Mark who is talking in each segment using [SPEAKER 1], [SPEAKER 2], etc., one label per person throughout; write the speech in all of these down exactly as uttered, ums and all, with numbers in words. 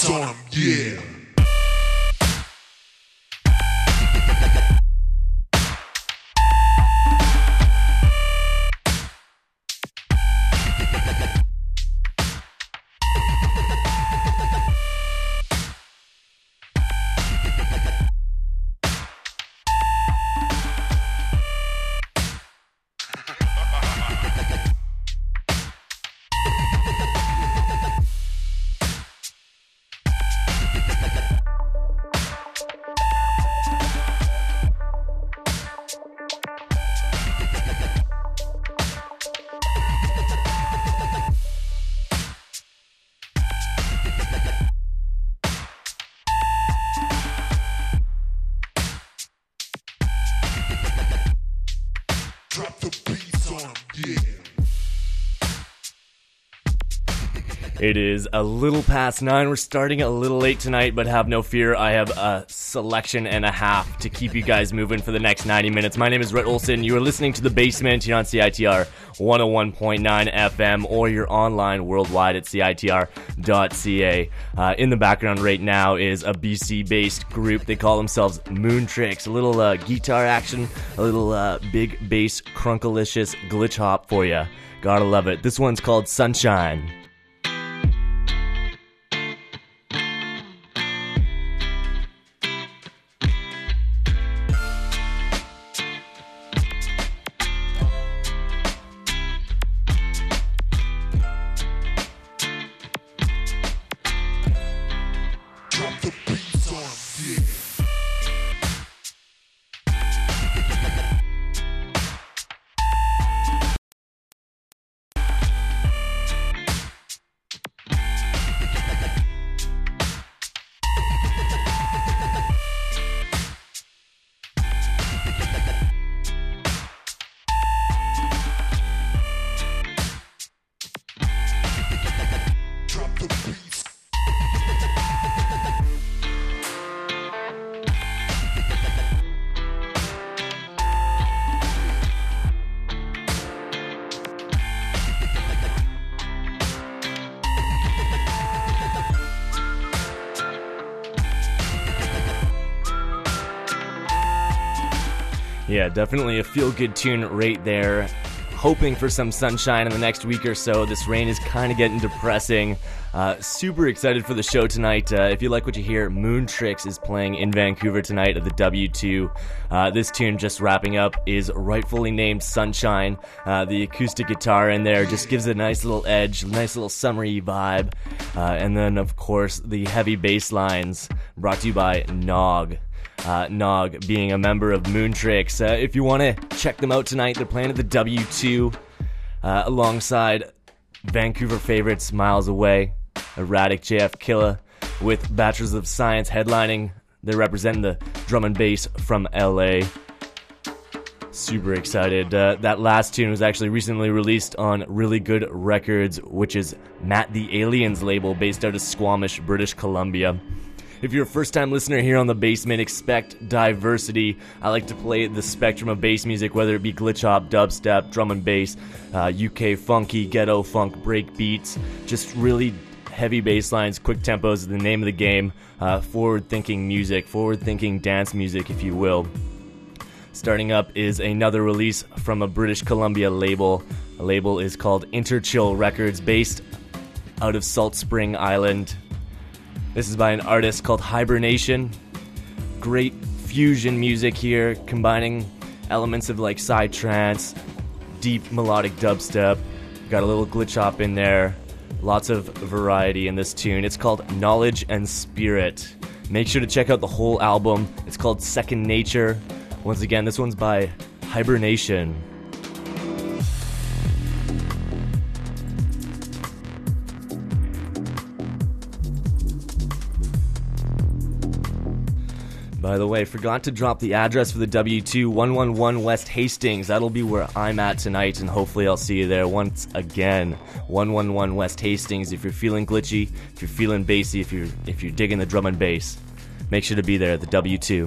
[SPEAKER 1] beats on 'em, yeah. Drop the beats on 'em, yeah.
[SPEAKER 2] It is a little past nine. We're starting a little late tonight, but have no fear. I have a selection and a half to keep you guys moving for the next ninety minutes. My name is Rhett Olson. You are listening to The Basement here on C I T R one oh one point nine F M, or you're online worldwide at C I T R dot C A. Uh, in the background right now is a B C-based group. They call themselves Moontrix. A little uh, guitar action, a little uh, big bass crunkalicious glitch hop for you. Gotta love it. This one's called Sunshine.
[SPEAKER 1] Drop the beats on 'em, yeah. Drop the beats.
[SPEAKER 2] Yeah, definitely a feel-good tune right there. Hoping for some sunshine in the next week or so. This rain is kind of getting depressing. Uh, super excited for the show tonight. Uh, if you like what you hear, Moontrix is playing in Vancouver tonight at the W two. Uh, this tune, just wrapping up, is rightfully named Sunshine. Uh, the acoustic guitar in there just gives it a nice little edge, nice little summery vibe. Uh, and then, of course, the heavy bass lines brought to you by Nog. Uh, Nog being a member of Moontrix. Uh, if you want to check them out tonight, they're playing at the W two uh, alongside Vancouver favorites Miles Away, Erratic J F Killa, with Bachelors of Science headlining. They're representing the drum and bass from L A. Super excited. Uh, that last tune was actually recently released on Really Good Records, which is Matt the Aliens label based out of Squamish, British Columbia. If you're a first-time listener here on The Basement, expect diversity. I like to play the spectrum of bass music, whether it be glitch hop, dubstep, drum and bass, uh, U K funky, ghetto funk, break beats, just really heavy bass lines, quick tempos is the name of the game. Uh, forward-thinking music, forward-thinking dance music, if you will. Starting up is another release from a British Columbia label. The label is called Interchill Records, based out of Salt Spring Island. This is by an artist called Hibernation. Great fusion music here, combining elements of like psytrance, deep melodic dubstep. Got a little glitch hop in there. Lots of variety in this tune. It's called Knowledge and Spirit. Make sure to check out the whole album. It's called Second Nature. Once again, this one's by Hibernation. By the way, forgot to drop the address for the W two, one one one West Hastings. That'll be where I'm at tonight, and hopefully I'll see you there once again. one one one West Hastings. If you're feeling glitchy, if you're feeling bassy, if you're if you're digging the drum and bass, make sure to be there at the W two.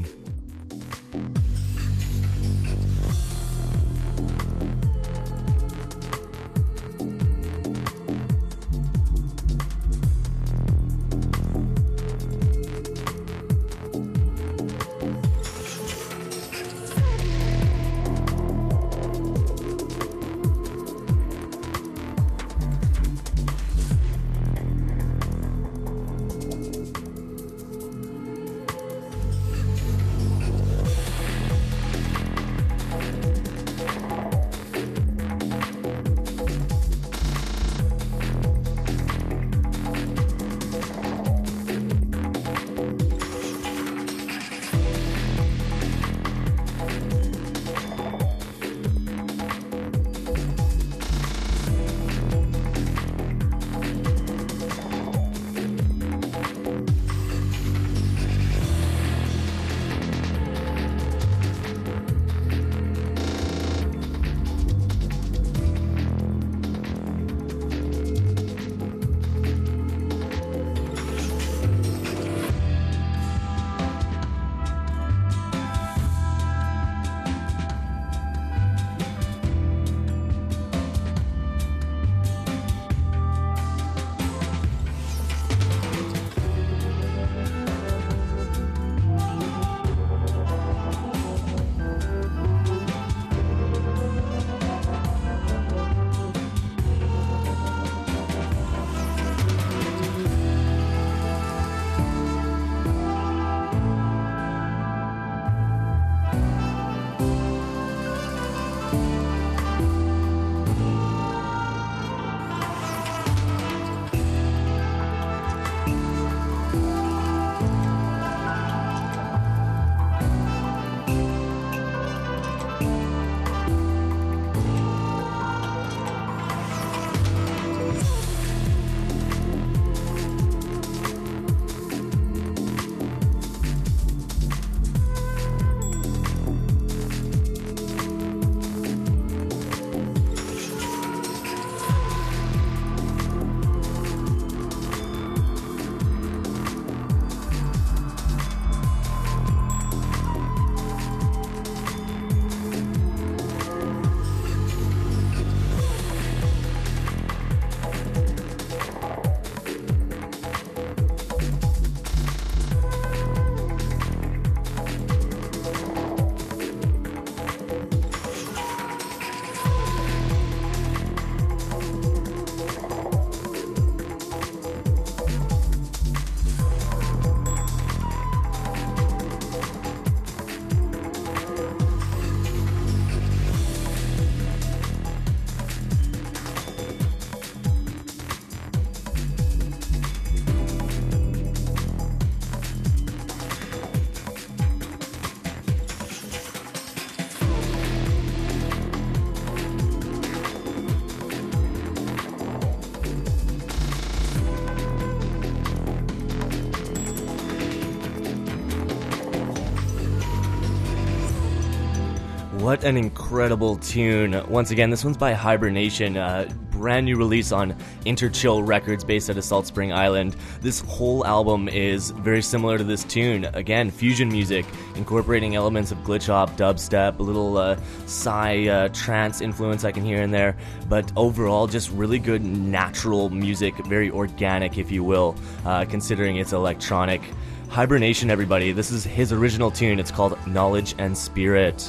[SPEAKER 2] What an incredible tune. Once again, this one's by Hibernation, a brand new release on Interchill Records based out of Salt Spring Island. This whole album is very similar to this tune. Again, fusion music, incorporating elements of glitch hop, dubstep, a little uh, psy uh, trance influence I can hear in there, but overall just really good natural music, very organic if you will, uh, considering it's electronic. Hibernation, everybody. This is his original tune. It's called Knowledge and Spirit.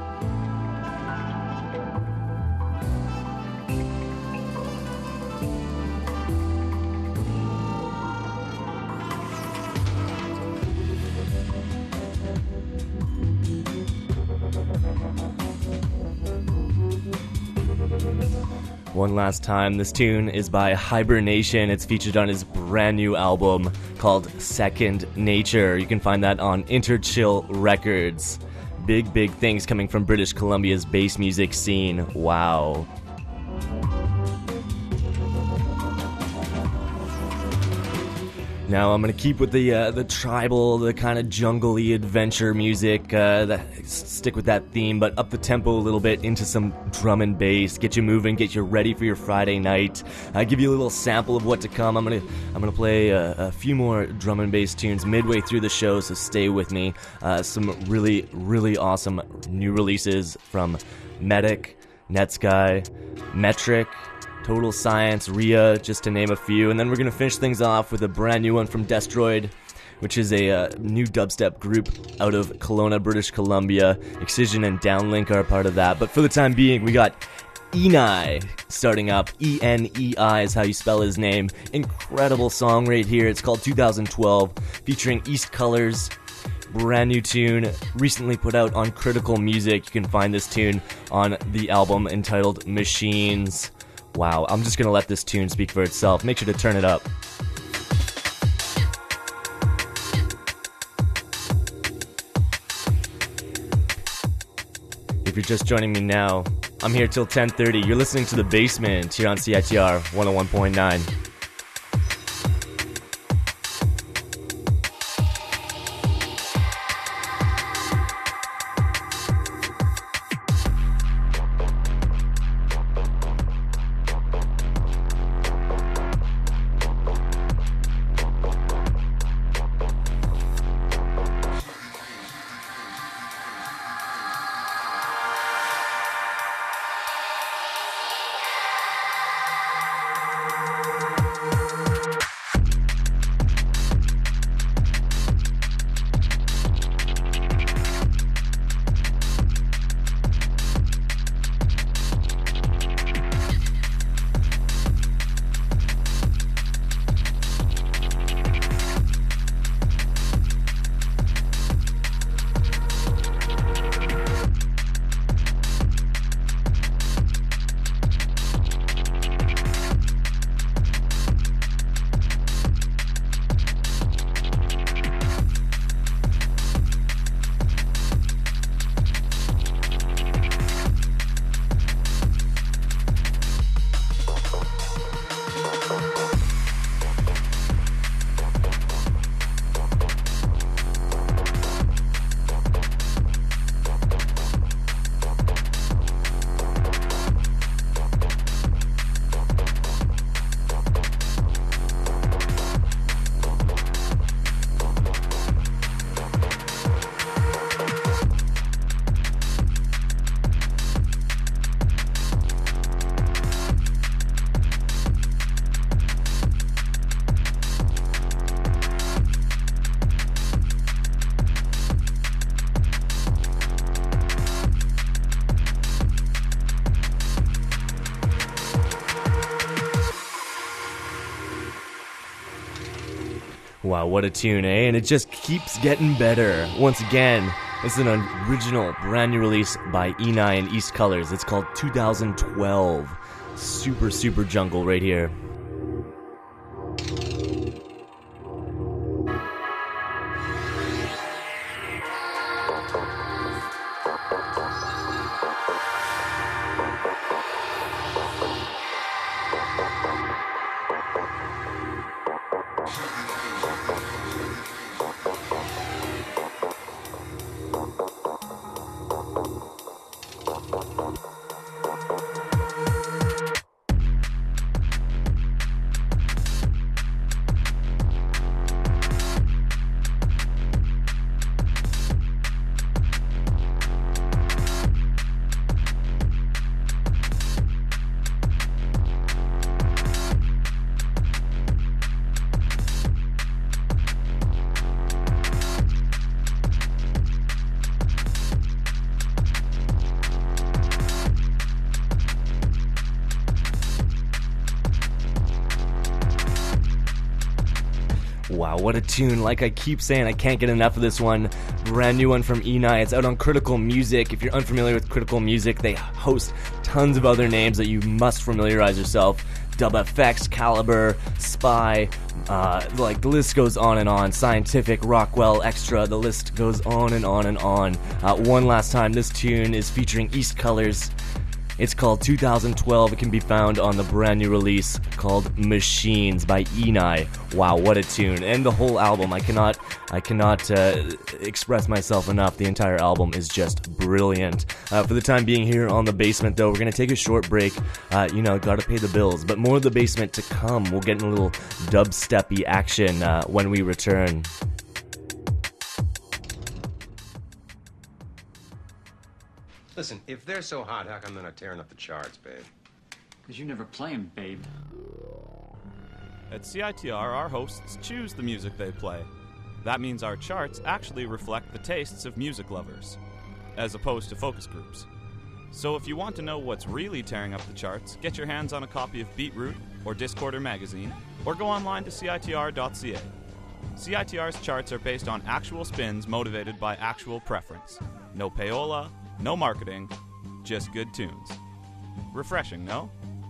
[SPEAKER 2] One last time, this tune is by Hibernation. It's featured on his brand new album called Second Nature. You can find that on Interchill Records. Big, big things coming from British Columbia's bass music scene. Wow. Now I'm gonna keep with the uh, the tribal, the kind of jungle-y adventure music. Uh, that, stick with that theme, but up the tempo a little bit into some drum and bass. Get you moving, get you ready for your Friday night. I give you a little sample of what to come. I'm gonna I'm gonna play a, a few more drum and bass tunes midway through the show, so stay with me. Uh, some really really awesome new releases from Medic, Netsky, Metric, Total Science, Rhea, just to name a few. And then we're going to finish things off with a brand new one from Destroyed, which is a uh, new dubstep group out of Kelowna, British Columbia. Excision and Downlink are a part of that. But for the time being, we got Enei starting up. E N E I is how you spell his name. Incredible song right here. It's called two thousand twelve, featuring East Colors. Brand new tune, recently put out on Critical Music. You can find this tune on the album entitled Machines. Wow, I'm just going to let this tune speak for itself. Make sure to turn it up. If you're just joining me now, I'm here till ten thirty. You're listening to The Basement here on C I T R one oh one point nine. Wow, what a tune, eh? And it just keeps getting better. Once again, it's an original, brand new release by Enei and East Colors. It's called two thousand twelve. Super, super jungle right here. Wow, what a tune. Like I keep saying, I can't get enough of this one. Brand new one from Enei. It's out on Critical Music. If you're unfamiliar with Critical Music, they host tons of other names that you must familiarize yourself. Dub F X, Caliber, Spy, uh, like the list goes on and on. Scientific, Rockwell, Extra, the list goes on and on and on. Uh, one last time, this tune is featuring East Colors. It's called two thousand twelve. It can be found on the brand new release called Machines by Enei. Wow, what a tune. And the whole album, I cannot I cannot uh, express myself enough. The entire album is just brilliant. Uh, for the time being here on The Basement, though, we're going to take a short break. Uh, you know, gotta pay the bills. But more of The Basement to come. We'll get in a little dubsteppy action uh, when we return.
[SPEAKER 3] Listen, if they're so hot, how come they're not tearing up the charts, babe?
[SPEAKER 4] Because you never play 'em, babe.
[SPEAKER 5] At C I T R, our hosts choose the music they play. That means our charts actually reflect the tastes of music lovers, as opposed to focus groups. So if you want to know what's really tearing up the charts, get your hands on a copy of Beatroot or Discorder magazine, or go online to C I T R dot C A. C I T R's charts are based on actual spins motivated by actual preference. No payola, no marketing, just good tunes. Refreshing, no?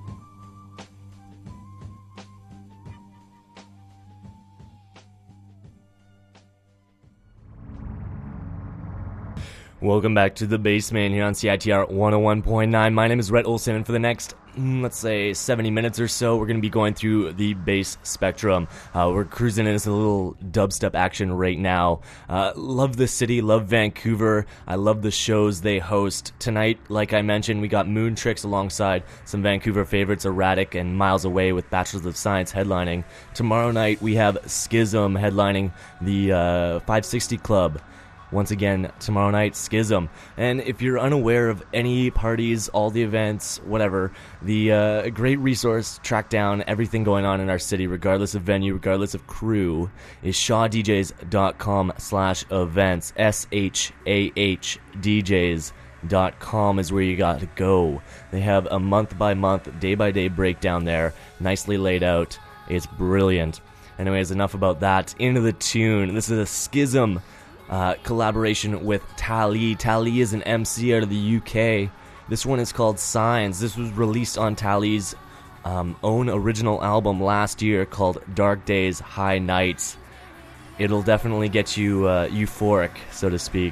[SPEAKER 2] Welcome back to The Basement here on C I T R one oh one point nine. My name is Rhett Olson, and for the next, mm, let's say, seventy minutes or so, we're going to be going through the bass spectrum. Uh, we're cruising into a little dubstep action right now. Uh, love the city, love Vancouver. I love the shows they host. Tonight, like I mentioned, we got Moon Tricks alongside some Vancouver favorites, Erratic and Miles Away with Bachelors of Science headlining. Tomorrow night, we have Schism headlining the uh, five sixty Club. Once again, tomorrow night, Schism. And if you're unaware of any parties, all the events, whatever, the uh, great resource, track down everything going on in our city, regardless of venue, regardless of crew, is shawdjs.com slash events. S H A H D Js dot com is where you got to go. They have a month-by-month, day-by-day breakdown there, nicely laid out. It's brilliant. Anyways, enough about that. Into the tune. This is a Schism Uh, collaboration with Tali. Tali is an M C out of the U K. This one is called Signs. This was released on Tali's um, own original album last year called Dark Days, High Nights. It'll definitely get you uh, euphoric, so to speak.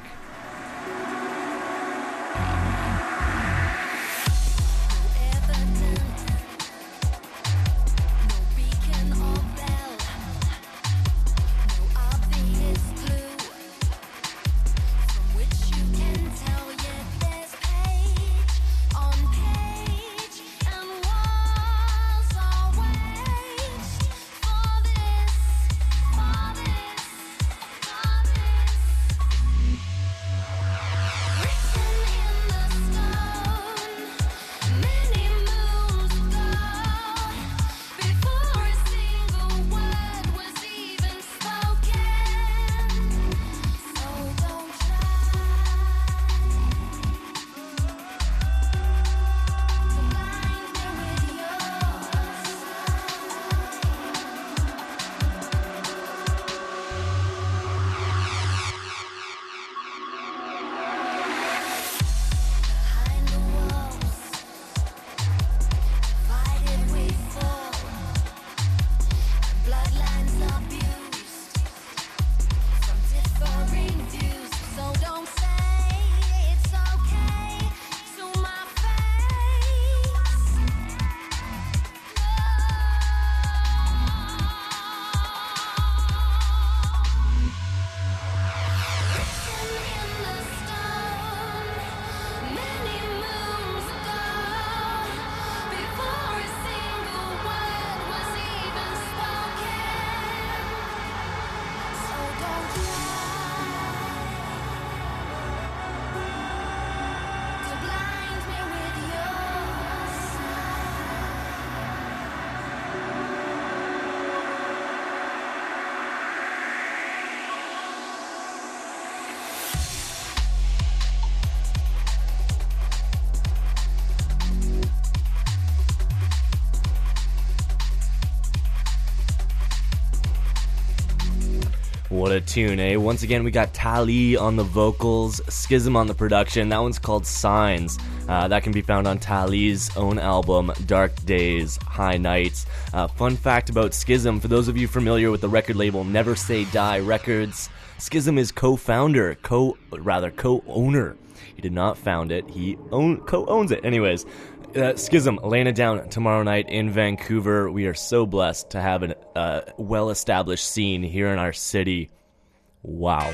[SPEAKER 2] What a tune, eh? Once again, we got Tali on the vocals, Schism on the production. That one's called Signs. Uh, that can be found on Tali's own album, Dark Days, High Nights. Uh, fun fact about Schism, for those of you familiar with the record label Never Say Die Records, Schism is co-founder, co rather co-owner. He did not found it, he own, co-owns it. Anyways, uh, Schism laying it down tomorrow night in Vancouver. We are so blessed to have a uh, well-established scene here in our city. Wow.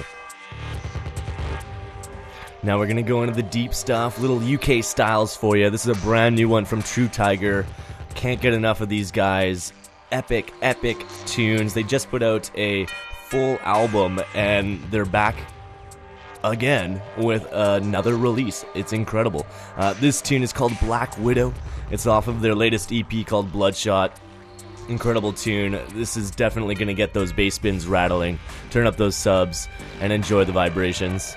[SPEAKER 2] Now we're going to go into the deep stuff, little U K styles for you. This is a brand new one from True Tiger. Can't get enough of these guys. Epic, epic tunes. They just put out a full album and they're back again with another release. It's incredible. Uh, this tune is called Black Widow. It's off of their latest E P called Bloodshot. Incredible tune. This is definitely going to get those bass bins rattling. Turn up those subs and enjoy the vibrations.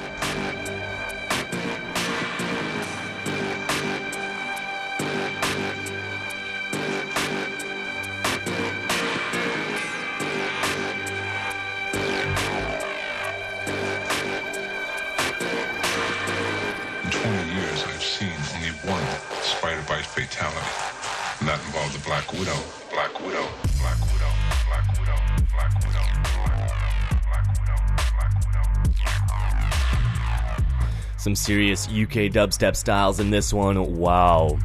[SPEAKER 1] Fatality. And that involved the Black Widow, Black Widow, Black Widow, Black Widow, Black Widow, Black Widow, Black Widow.
[SPEAKER 2] Some serious U K dubstep styles in this one. Wow.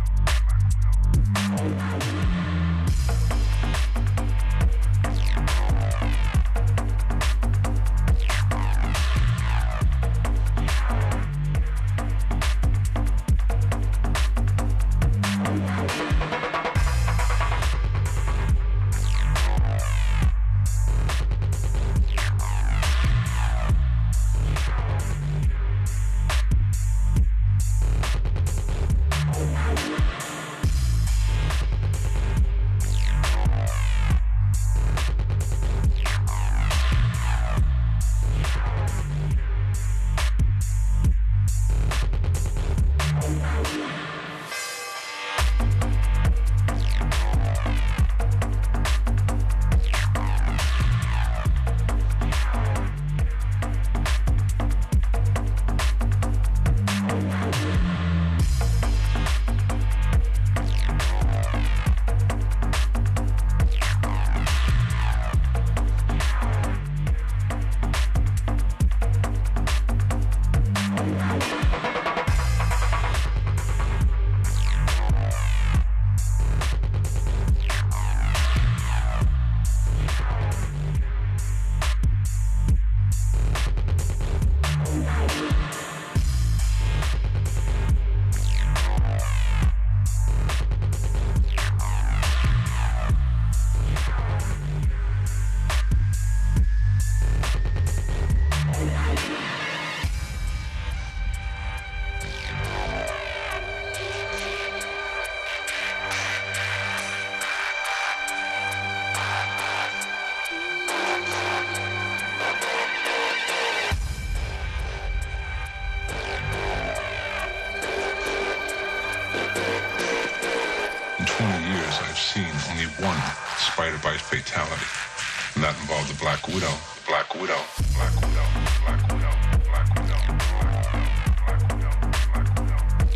[SPEAKER 1] Spider Bite Fatality. And that involved the Black Widow, Black Widow, Black Widow, Black Widow, Black Widow, Black Widow, Black Widow, Black Widow.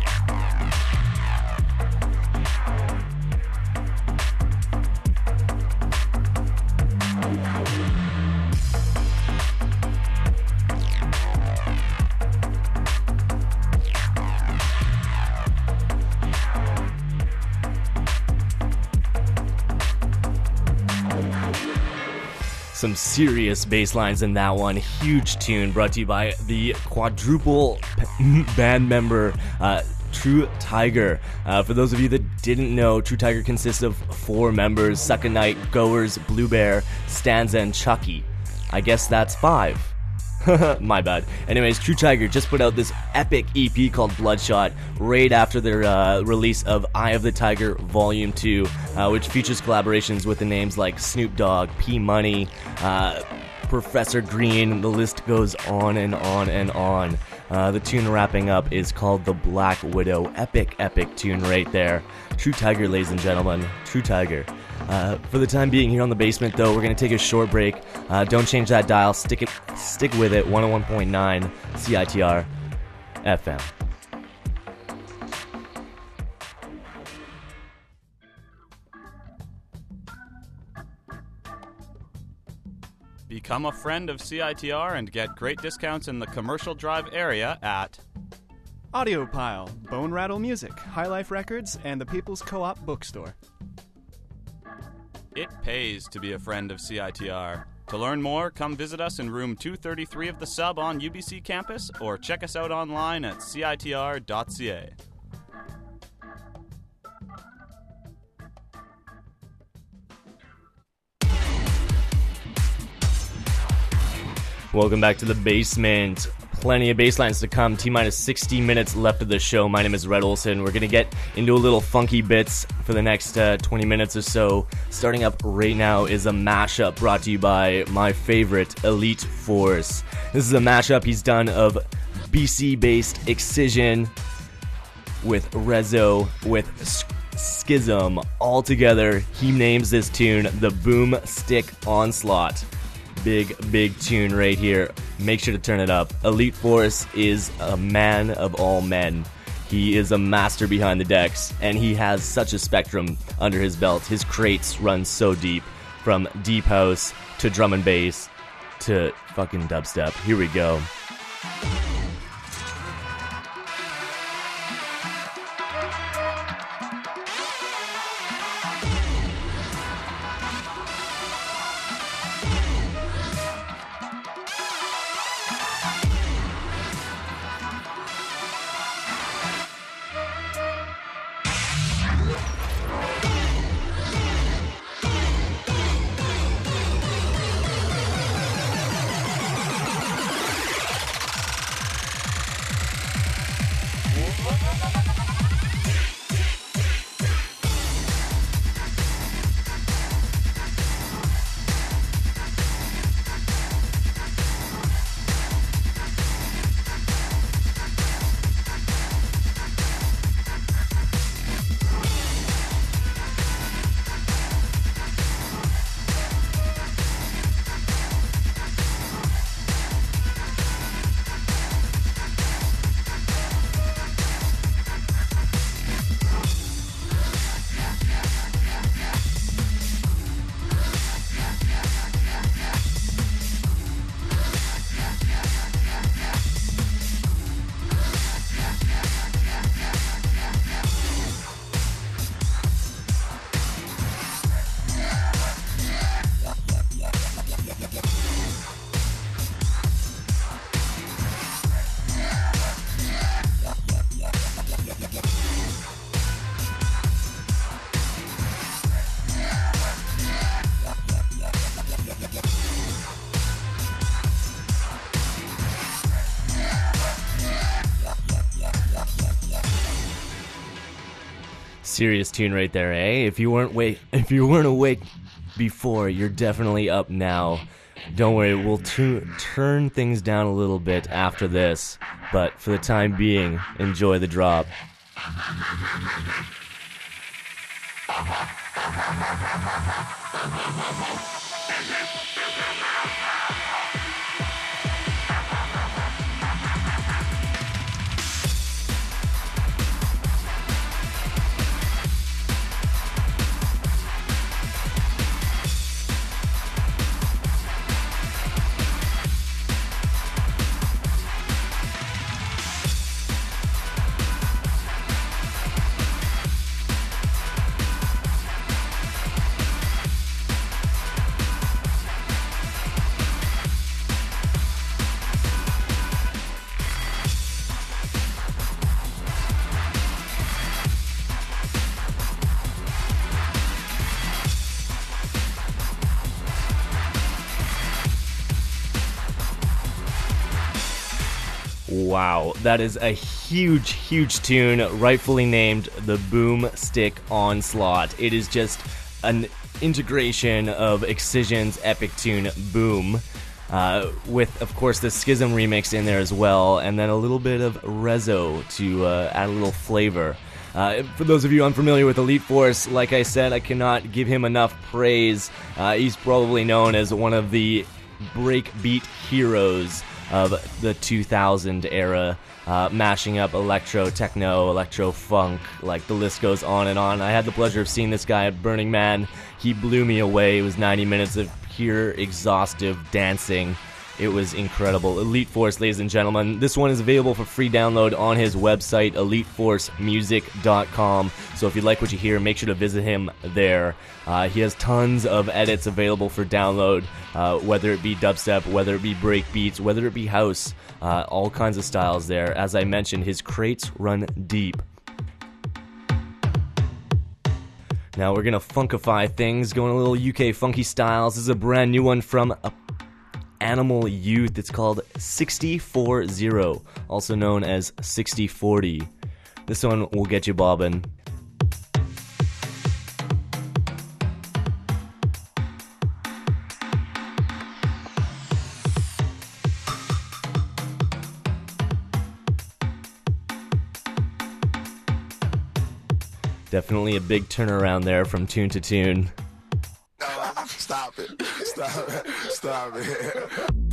[SPEAKER 2] Some serious bass lines in that one. Huge tune brought to you by the quadruple band member uh, True Tiger. Uh, for those of you that didn't know, True Tiger consists of four members: Sucka Knight, Goers, Blue Bear, Stanza, and Chucky. I guess that's five. My bad. Anyways, True Tiger just put out this epic E P called Bloodshot right after their uh, release of Eye of the Tiger Volume two, uh, which features collaborations with the names like Snoop Dogg, P Money, uh, Professor Green. The list goes on and on and on. Uh, the tune wrapping up is called The Black Widow. Epic, epic tune right there. True Tiger, ladies and gentlemen. True Tiger. Uh, for the time being here on The Basement, though, we're going to take a short break. Uh, don't change that dial. Stick it, stick with it. one oh one point nine C I T R F M.
[SPEAKER 5] Become a friend of C I T R and get great discounts in the Commercial Drive area at
[SPEAKER 6] Audiopile, Bone Rattle Music, High Life Records, and the People's Co-op Bookstore.
[SPEAKER 5] It pays to be a friend of C I T R. To learn more, come visit us in room two thirty-three of the Sub on U B C campus or check us out online at C I T R dot C A.
[SPEAKER 2] Welcome back to The Basement. Plenty of basslines to come. T-minus sixty minutes left of the show. My name is Red Olson. We're going to get into a little funky bits for the next uh, twenty minutes or so. Starting up right now is a mashup brought to you by my favorite, Elite Force. This is a mashup he's done of B C-based Excision with Rezo, with Schism. All together, he names this tune the Boom Stick Onslaught. Big, big tune right here. Make sure to turn it up. Elite Force is a man of all men. He is a master behind the decks, and he has such a spectrum under his belt. His crates run so deep, from deep house to drum and bass to fucking dubstep. Here we go. Serious tune right there, eh? If you weren't wait, if you weren't awake before, you're definitely up now. Don't worry, we'll tu- turn things down a little bit after this, but for the time being, enjoy the drop. Wow, that is a huge, huge tune, rightfully named the Boom Stick Onslaught. It is just an integration of Excision's epic tune, Boom, uh, with, of course, the Schism remix in there as well, and then a little bit of Rezo to uh, add a little flavor. Uh, for those of you unfamiliar with Elite Force, like I said, I cannot give him enough praise. Uh, he's probably known as one of the breakbeat heroes of the two thousand era, uh, mashing up electro, techno, electro funk, like the list goes on and on. I had the pleasure of seeing this guy at Burning Man. He blew me away. It was ninety minutes of pure exhaustive dancing. It was incredible. Elite Force, ladies and gentlemen. This one is available for free download on his website, elite force music dot com. So if you like what you hear, make sure to visit him there. Uh, he has tons of edits available for download, uh, whether it be dubstep, whether it be break beats, whether it be house, uh, all kinds of styles there. As I mentioned, his crates run deep. Now we're going to funkify things, going a little U K funky styles. This is a brand new one from a Animal Youth. It's called sixty forty, also known as sixty forty. This one will get you bobbing. Definitely a big turnaround there from tune to tune.
[SPEAKER 7] Stop it. Stop it. Stop it.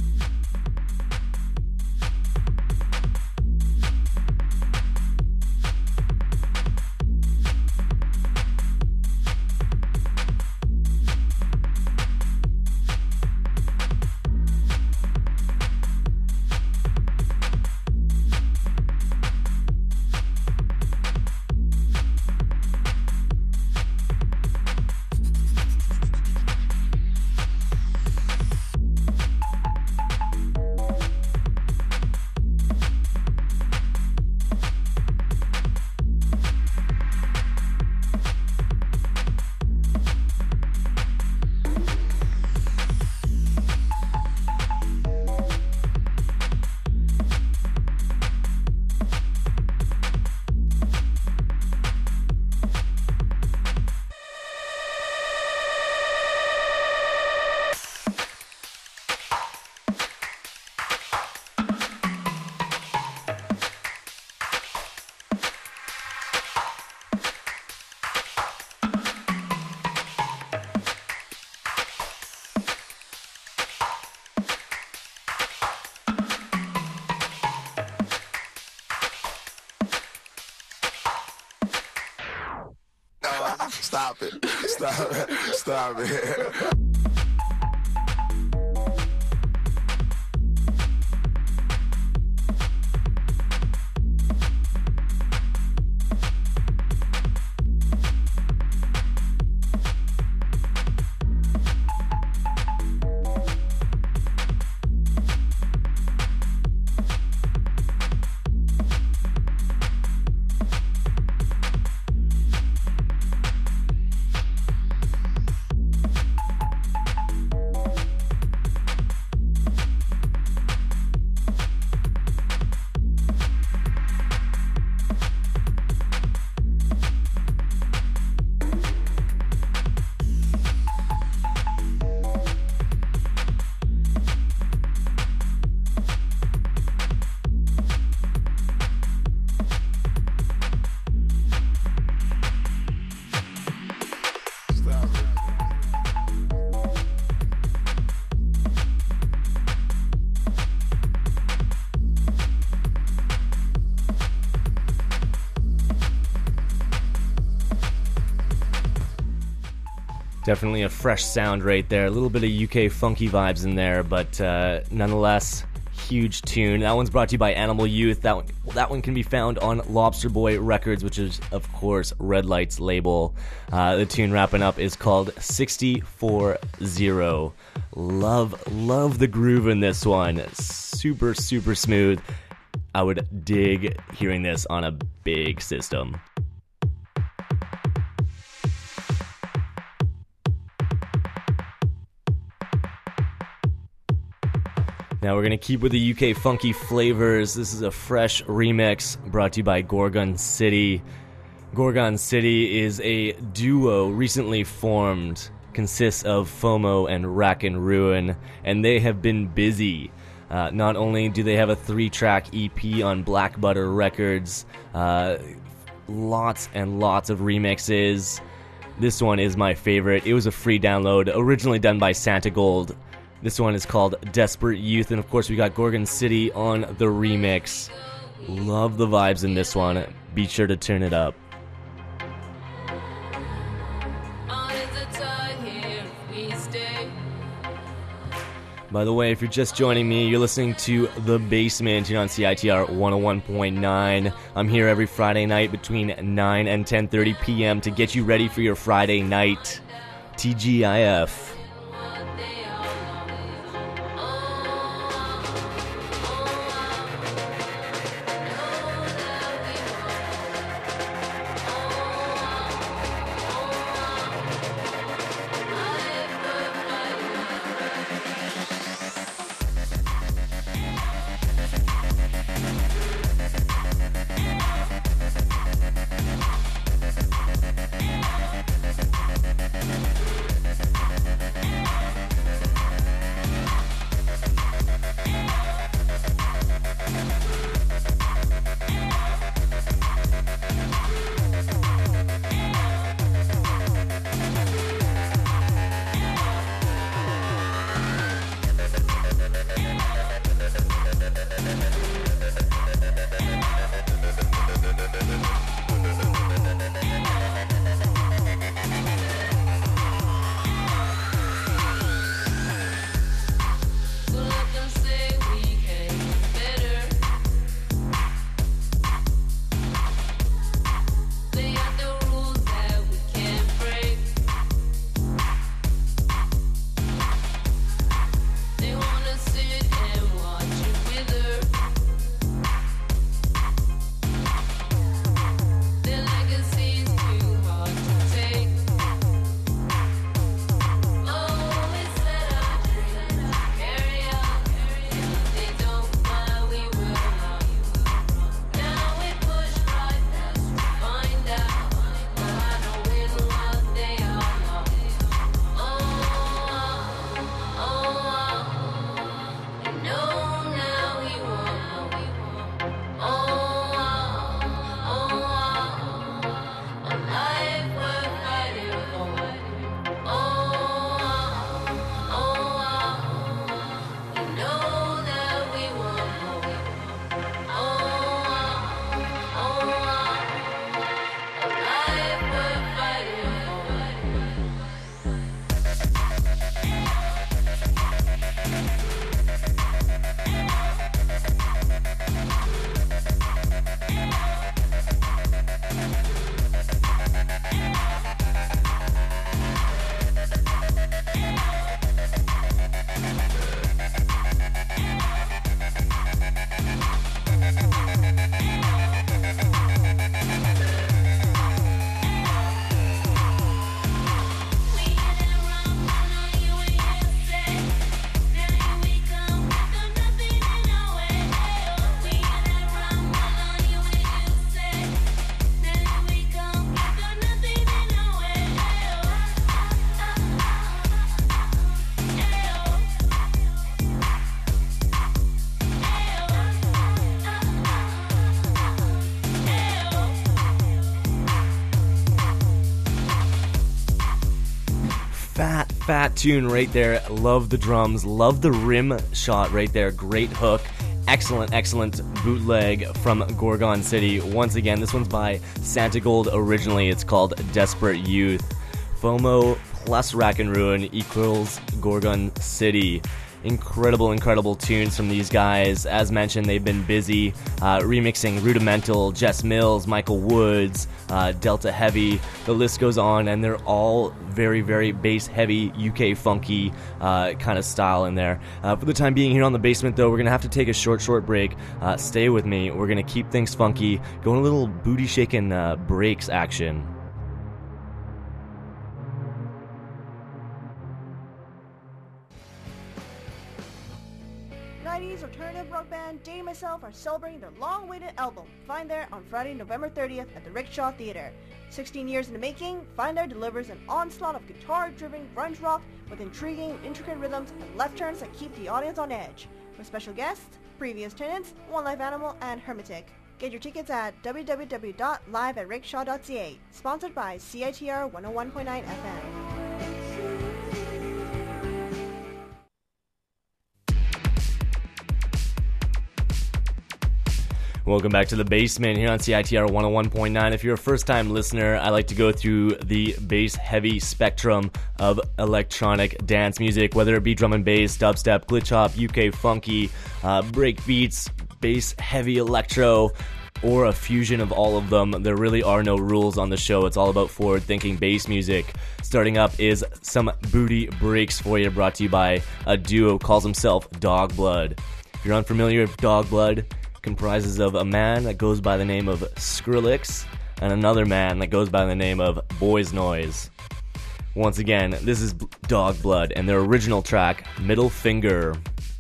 [SPEAKER 7] Stop it. Stop it. Stop it.
[SPEAKER 2] Definitely a fresh sound right there. A little bit of U K funky vibes in there, but uh, nonetheless, huge tune. That one's brought to you by Animal Youth. That one, that one can be found on Lobster Boy Records, which is, of course, Red Light's label. Uh, the tune wrapping up is called sixty forty. Love, love the groove in this one. Super, super smooth. I would dig hearing this on a big system. Now we're going to keep with the U K funky flavors. This is a fresh remix brought to you by Gorgon City. Gorgon City is a duo recently formed, consists of FOMO and Rack and Ruin, and they have been busy. Uh, not only do they have a three-track E P on Black Butter Records, uh, lots and lots of remixes. This one is my favorite. It was a free download, originally done by Santa Gold. This one is called Desperate Youth, and of course we got Gorgon City on the remix. Love the vibes in this one. Be sure to turn it up. By the way, if you're just joining me, you're listening to The Basement here on C I T R one oh one point nine. I'm here every Friday night between nine and ten thirty p.m. to get you ready for your Friday night. T G I F. Fat, fat tune right there. Love the drums. Love the rim shot right there. Great hook. Excellent, excellent bootleg from Gorgon City. Once again, this one's by Santa Gold originally. It's called Desperate Youth. FOMO plus Rack and Ruin equals Gorgon City. Incredible, incredible tunes from these guys. As mentioned, they've been busy uh, remixing Rudimental, Jess Mills, Michael Woods, uh, Delta Heavy. The list goes on, and they're all very, very bass-heavy, U K funky uh, kind of style in there. Uh, for the time being here on The Basement, though, we're going to have to take a short, short break. Uh, stay with me. We're going to keep things funky, going a little booty-shaking uh, breaks action.
[SPEAKER 8] nineties alternative rock band Day and Myself are celebrating their long-awaited album, Find There, on Friday, November thirtieth at the Rickshaw Theater. sixteen years in the making, Find There delivers an onslaught of guitar-driven grunge rock with intriguing, intricate rhythms and left turns that keep the audience on edge. With special guests, previous tenants, One Life Animal, and Hermetic. Get your tickets at w w w dot live at rickshaw dot c a. Sponsored by C I T R one oh one point nine F M.
[SPEAKER 2] Welcome back to The Basement here on C I T R one oh one point nine. If you're a first-time listener, I like to go through the bass-heavy spectrum of electronic dance music, whether it be drum and bass, dubstep, glitch hop, U K funky, uh, break beats, bass-heavy electro, or a fusion of all of them. There really are no rules on the show. It's all about forward-thinking bass music. Starting up is some booty breaks for you, brought to you by a duo calls himself Dog Blood. If you're unfamiliar with Dog Blood, comprises of a man that goes by the name of Skrillex and another man that goes by the name of Boys Noise. Once again, this is Dog Blood and their original track, Middle Finger.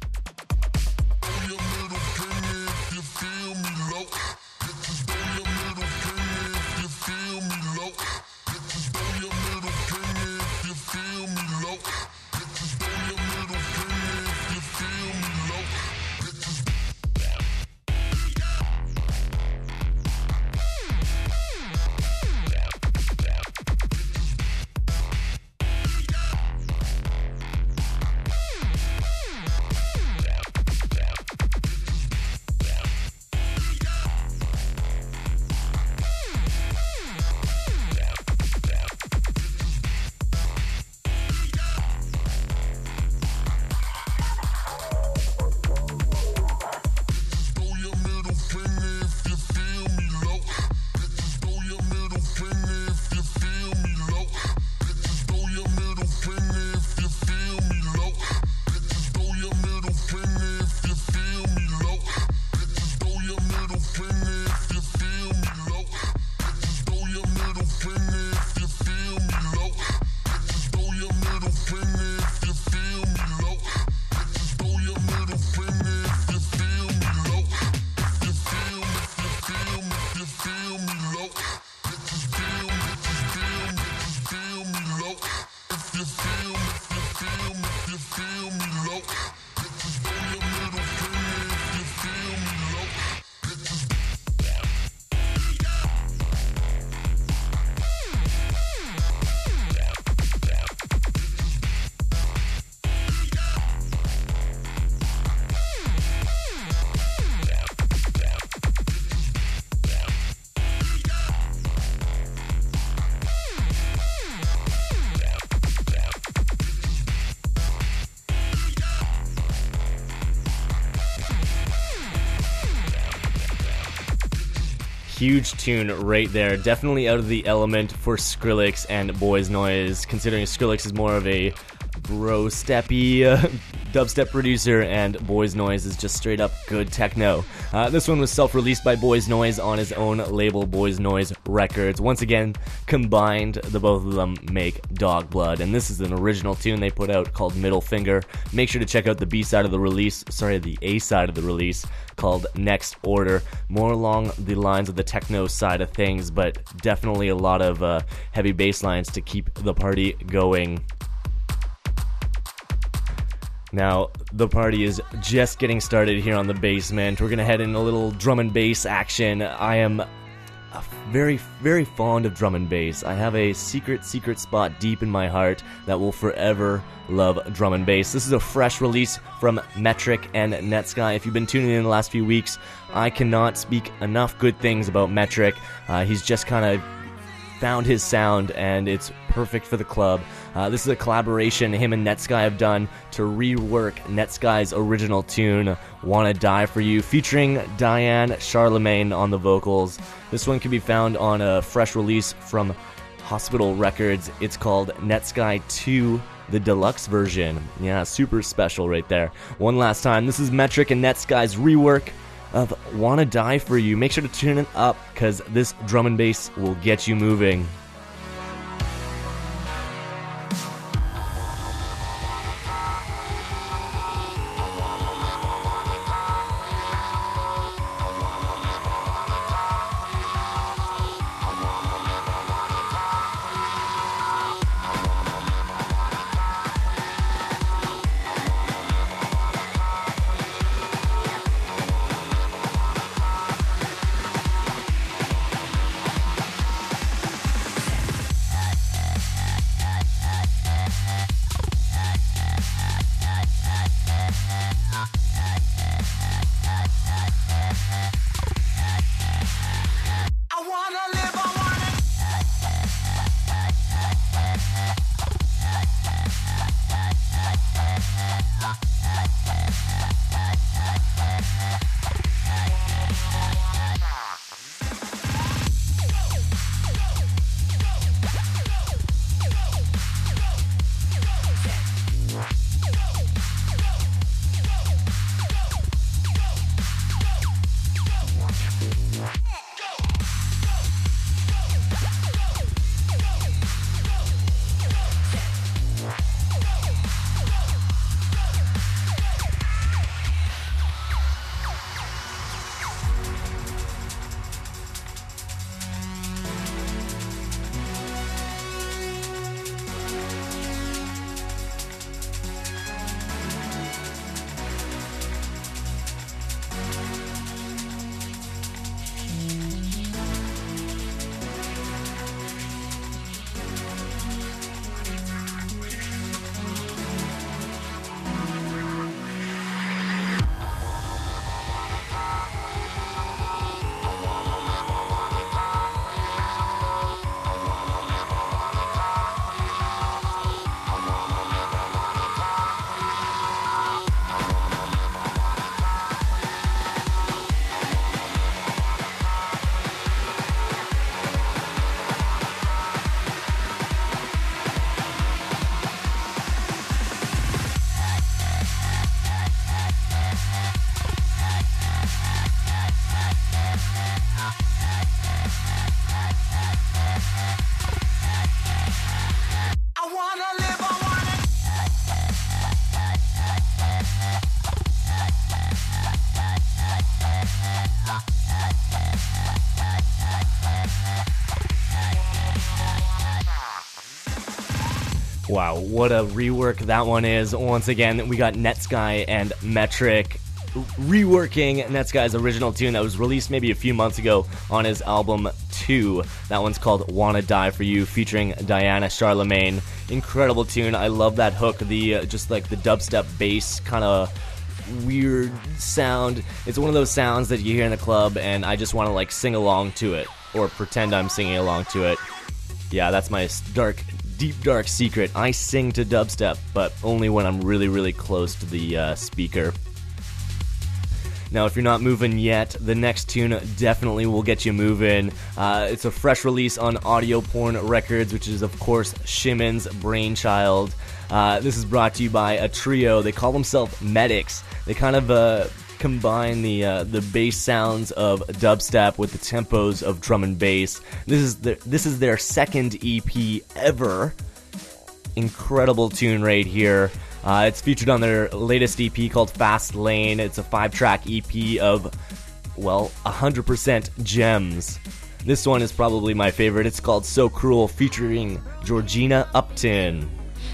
[SPEAKER 2] Huge tune right there. Definitely out of the element for Skrillex and Boys Noise, considering Skrillex is more of a bro-steppy uh, dubstep producer and Boys Noise is just straight up good techno. Uh, this one was self-released by Boys Noise on his own label, Boys Noise Records. Once again, combined, the both of them make Dog Blood, and this is an original tune they put out called Middle Finger. Make sure to check out the B-side of the release, sorry, the A-side of the release, called Next Order. More along the lines of the techno side of things, but definitely a lot of uh, heavy bass lines to keep the party going. Now, the party is just getting started here on The Basement. We're going to head in a little drum and bass action. I am very, very fond of drum and bass. I have a secret, secret spot deep in my heart that will forever love drum and bass. This is a fresh release from Metric and Netsky. If you've been tuning in the last few weeks, I cannot speak enough good things about Metric. Uh, he's just kind of found his sound, and it's perfect for the club. Uh, this is a collaboration him and Netsky have done to rework Netsky's original tune, Wanna Die For You, featuring Diane Charlemagne on the vocals. This one can be found on a fresh release from Hospital Records. It's called Netsky two, the deluxe version. Yeah, super special right there. One last time, this is Metric and Netsky's rework of Wanna Die For You. Make sure to tune it up, because this drum and bass will get you moving. Wow, what a rework that one is. Once again, we got Netsky and Metric reworking Netsky's original tune that was released maybe a few months ago on his album two. That one's called Wanna Die For You, featuring Diana Charlemagne. Incredible tune. I love that hook, the uh, just like the dubstep bass kind of weird sound. It's one of those sounds that you hear in the club and I just want to like sing along to it or pretend I'm singing along to it. Yeah, that's my dark deep dark secret. I sing to dubstep, but only when I'm really really close to the uh, speaker. Now, if you're not moving yet, the next tune definitely will get you moving. Uh, it's a fresh release on Audio Porn Records, which is, of course, Shimon's brainchild. Uh, this is brought to you by a trio. They call themselves Medics. They kind of uh, combine the uh, the bass sounds of dubstep with the tempos of drum and bass. This is the, this is their second E P ever. Incredible tune right here. Uh, it's featured on their latest E P called Fast Lane. It's a five-track E P of, well, one hundred percent gems. This one is probably my favorite. It's called So Cruel, featuring Georgina Upton.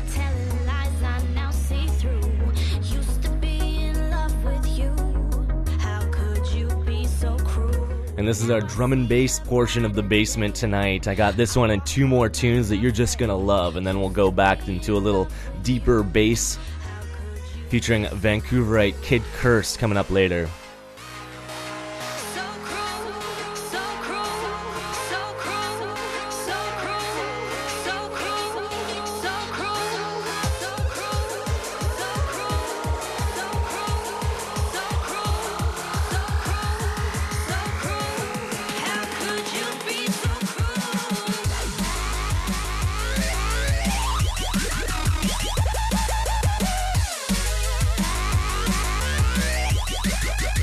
[SPEAKER 2] And this is our drum and bass portion of the basement tonight. I got this one and two more tunes that you're just gonna love, and then we'll go back into a little deeper bass featuring Vancouverite Kid Curse coming up later.
[SPEAKER 9] Yeah.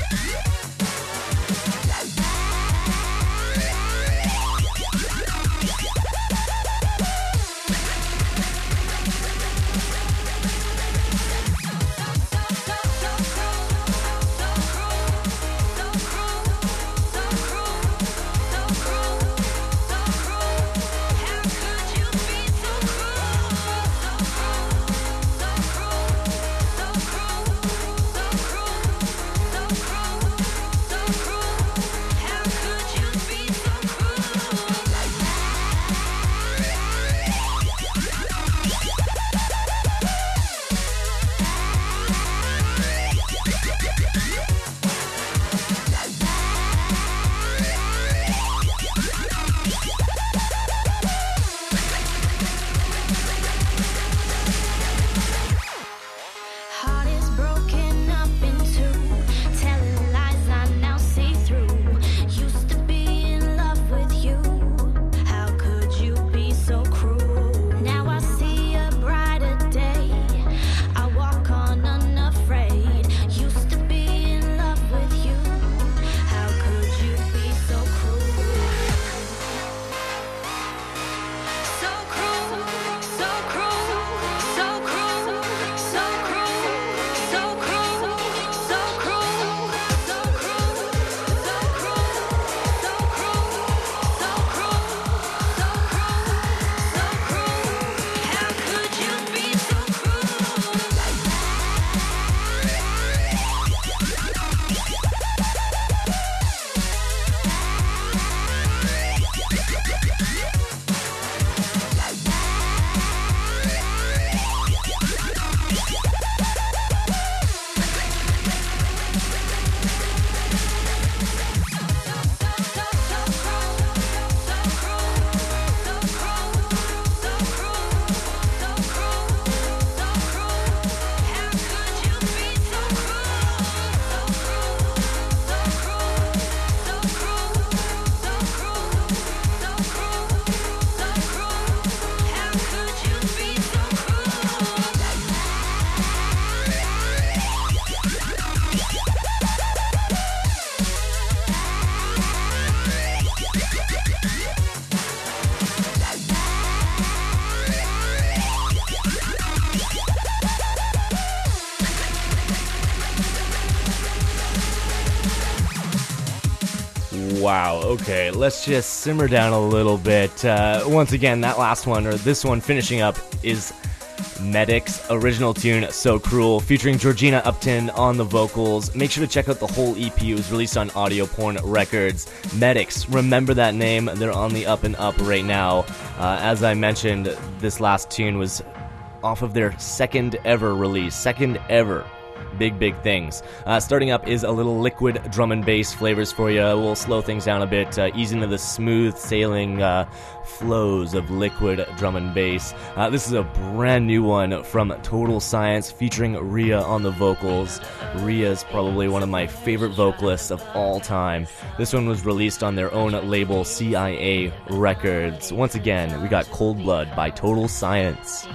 [SPEAKER 2] Wow, okay, let's just simmer down a little bit. Uh, once again, that last one, or this one finishing up, is Medic's original tune, So Cruel, featuring Georgina Upton on the vocals. Make sure to check out the whole E P. It was released on Audio Porn Records. Medic's, remember that name, they're on the up and up right now. Uh, as I mentioned, this last tune was off of their second ever release, second ever. Big, big things. Uh, starting up is a little liquid drum and bass flavors for you. We'll slow things down a bit, uh, ease into the smooth sailing uh, flows of liquid drum and bass. Uh, this is a brand new one from Total Science featuring Rhea on the vocals. Rhea is probably one of my favorite vocalists of all time. This one was released on their own label, C I A Records. Once again, we got Cold Blood by Total Science.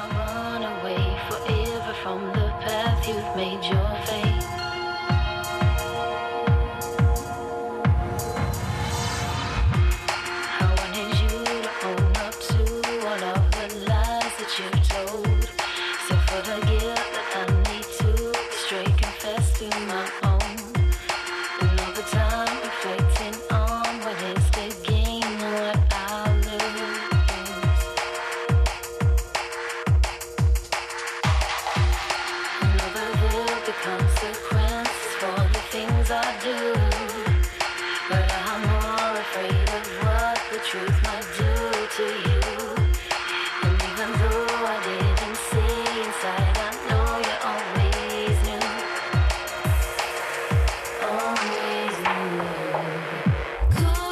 [SPEAKER 9] Made your fate. I wanted you to own up to all of the lies that you told. So for the guilt that I need to straight confess to my own. And all the time reflecting on what is the gain and what I lose. Consequence for the things I do, but I'm more afraid of what the truth might do to you. And even though I didn't see inside, I know you always knew, always knew. Cool.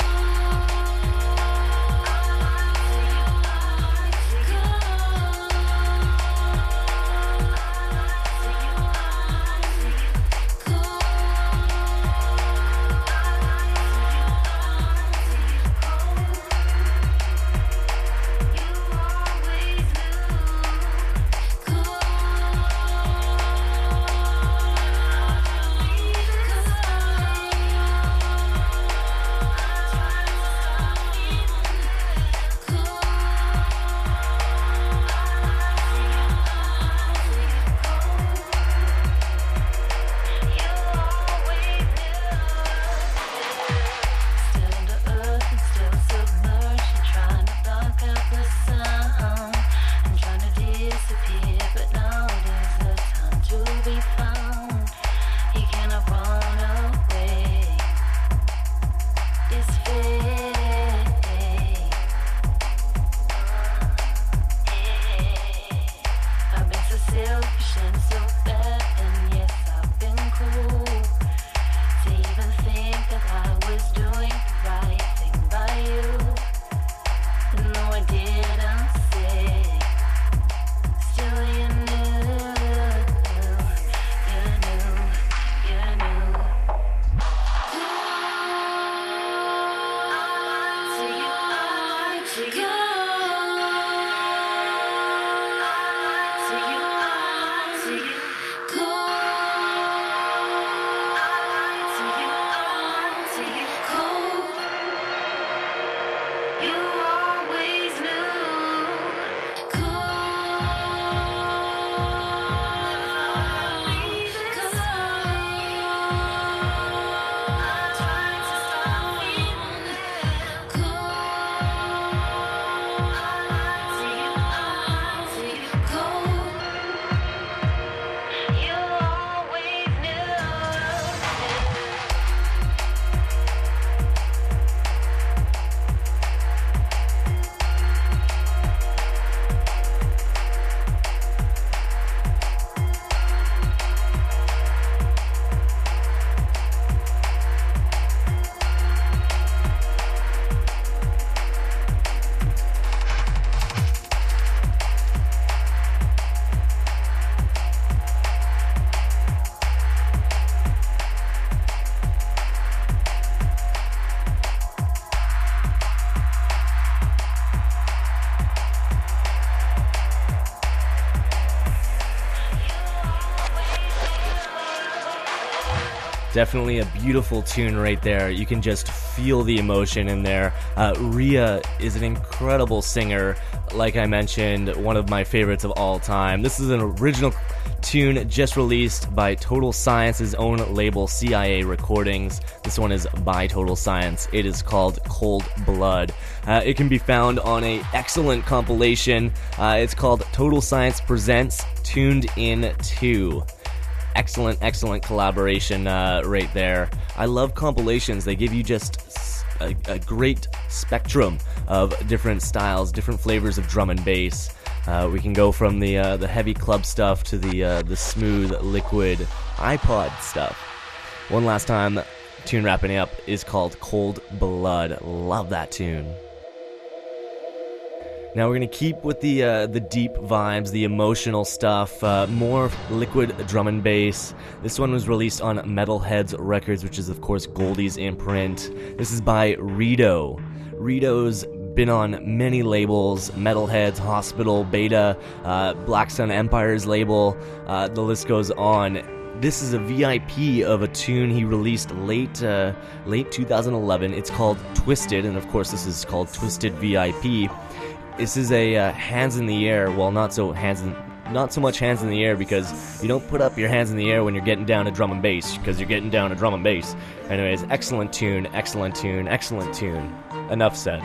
[SPEAKER 2] Definitely a beautiful tune right there. You can just feel the emotion in there. Uh, Rhea is an incredible singer. Like I mentioned, one of my favorites of all time. This is an original tune just released by Total Science's own label C I A Recordings. This one is by Total Science. It is called Cold Blood. Uh, it can be found on a excellent compilation. Uh, it's called Total Science Presents Tuned In two. Excellent, excellent collaboration uh, right there. I love compilations. They give you just a, a great spectrum of different styles, different flavors of drum and bass. Uh, we can go from the uh, the heavy club stuff to the uh, the smooth, liquid iPod stuff. One last time, tune wrapping up is called Cold Blood. Love that tune. Now we're going to keep with the uh, the deep vibes, the emotional stuff, uh, more liquid drum and bass. This one was released on Metalheads Records, which is of course Goldie's imprint. This is by Rito. Rito's been on many labels: Metalheads, Hospital, Beta, uh, Black Sun Empire's label. Uh, the list goes on. This is a V I P of a tune he released late uh, late two thousand eleven. It's called Twisted, and of course this is called Twisted V I P. This is a uh, hands in the air. Well, not so hands in, not so much hands in the air, because you don't put up your hands in the air when you're getting down to drum and bass, because you're getting down to drum and bass. Anyways, excellent tune, excellent tune, excellent tune. Enough said.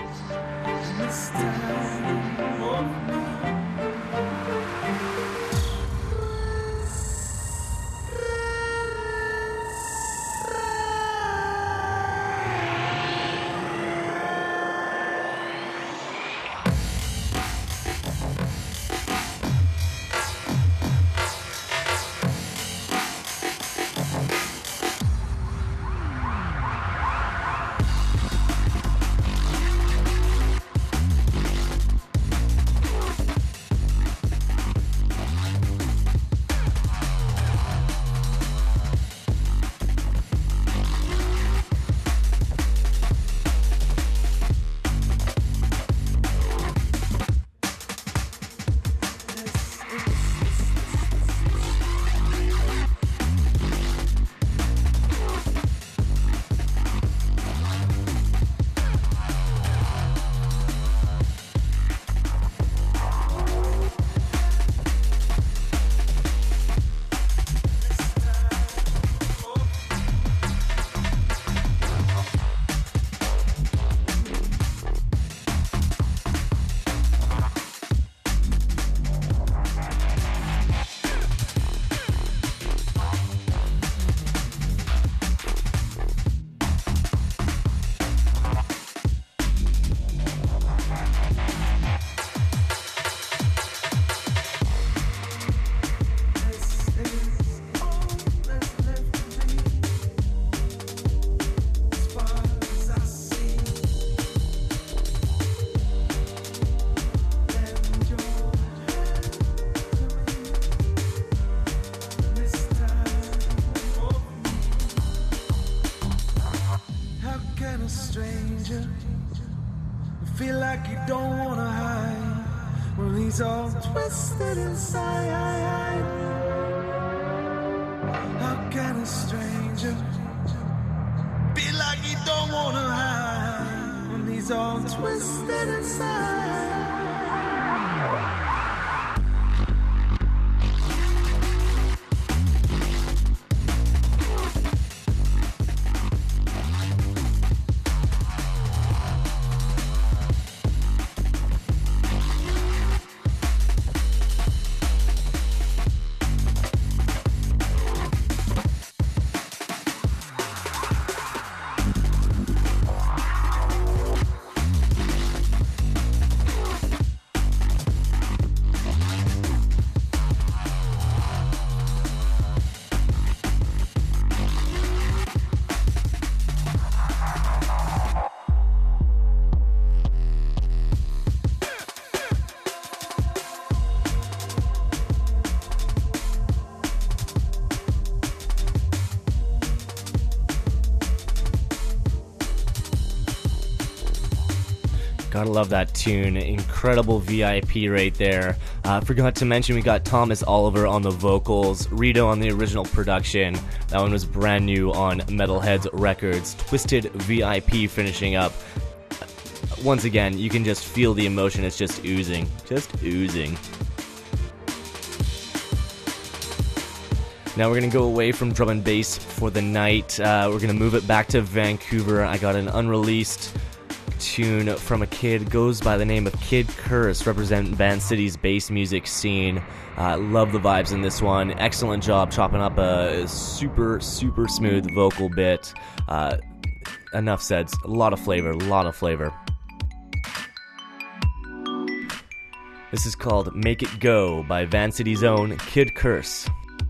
[SPEAKER 10] All twisted inside. How can a stranger be like he don't wanna hide when he's all twisted inside?
[SPEAKER 2] Gotta love that tune. Incredible V I P right there. Uh, forgot to mention we got Thomas Oliver on the vocals, Rito on the original production. That one was brand new on Metalheads Records. Twisted V I P finishing up. Once again, you can just feel the emotion. It's just oozing. Just oozing. Now we're going to go away from drum and bass for the night. Uh, we're going to move it back to Vancouver. I got an unreleased tune from a kid, goes by the name of Kid Curse, representing Van City's bass music scene. Uh, love the vibes in this one. Excellent job chopping up a super, super smooth vocal bit. Uh, enough said. A lot of flavor, a lot of flavor. This is called Make It Go by Van City's own Kid Curse.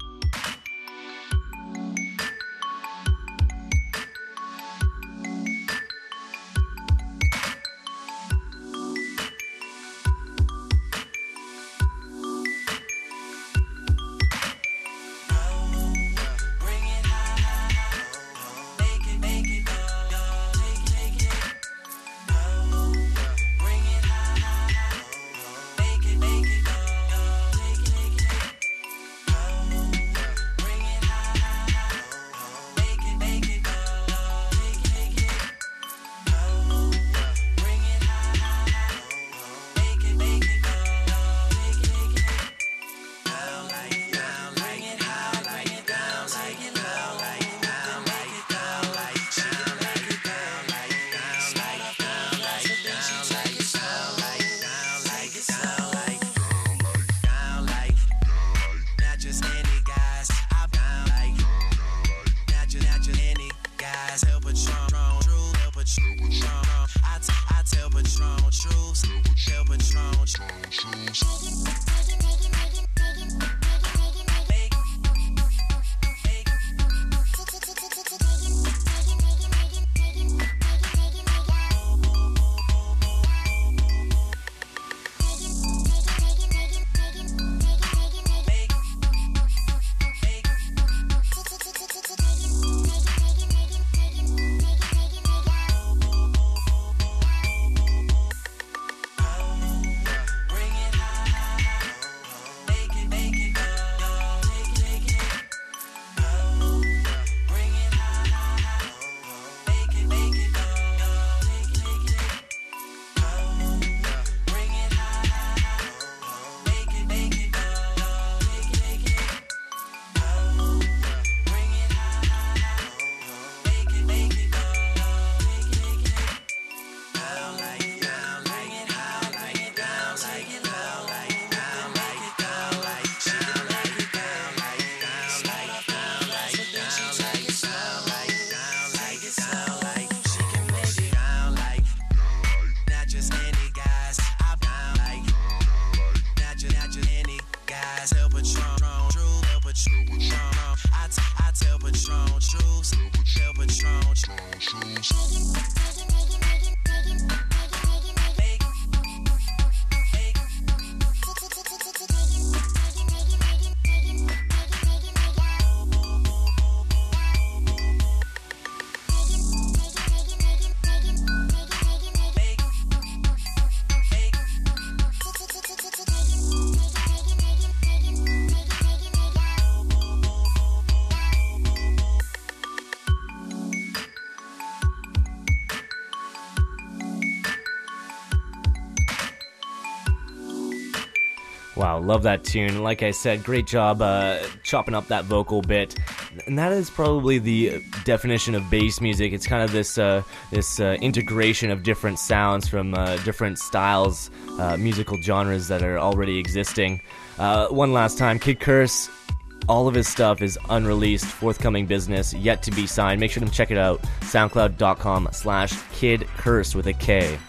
[SPEAKER 2] Wow, love that tune. Like I said, great job uh, chopping up that vocal bit. And that is probably the definition of bass music. It's kind of this uh, this uh, integration of different sounds from uh, different styles, uh, musical genres that are already existing. Uh, one last time, Kid Curse, all of his stuff is unreleased, forthcoming business, yet to be signed. Make sure to check it out, soundcloud.com slash Kid Curse with a K.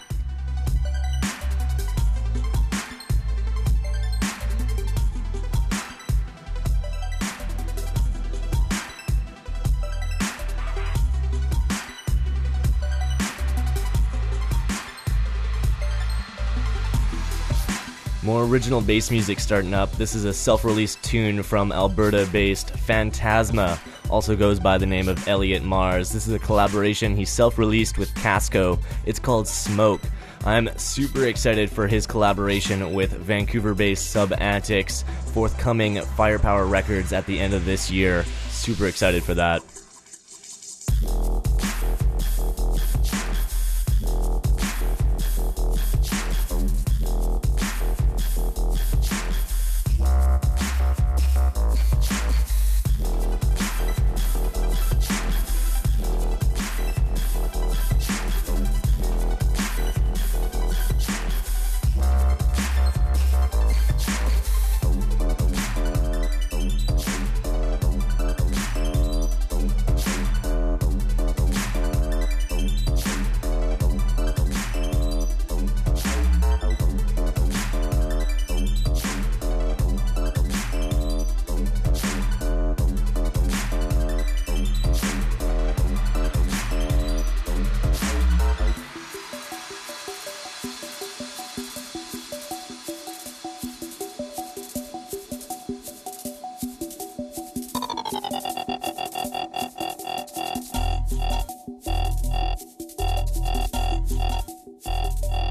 [SPEAKER 2] More original bass music starting up. This is a self-released tune from Alberta-based Phantasma, also goes by the name of Elliot Mars. This is a collaboration he self-released with Casco. It's called Smoke. I'm super excited for his collaboration with Vancouver-based Sub-Antics, forthcoming Firepower Records at the end of this year. Super excited for that.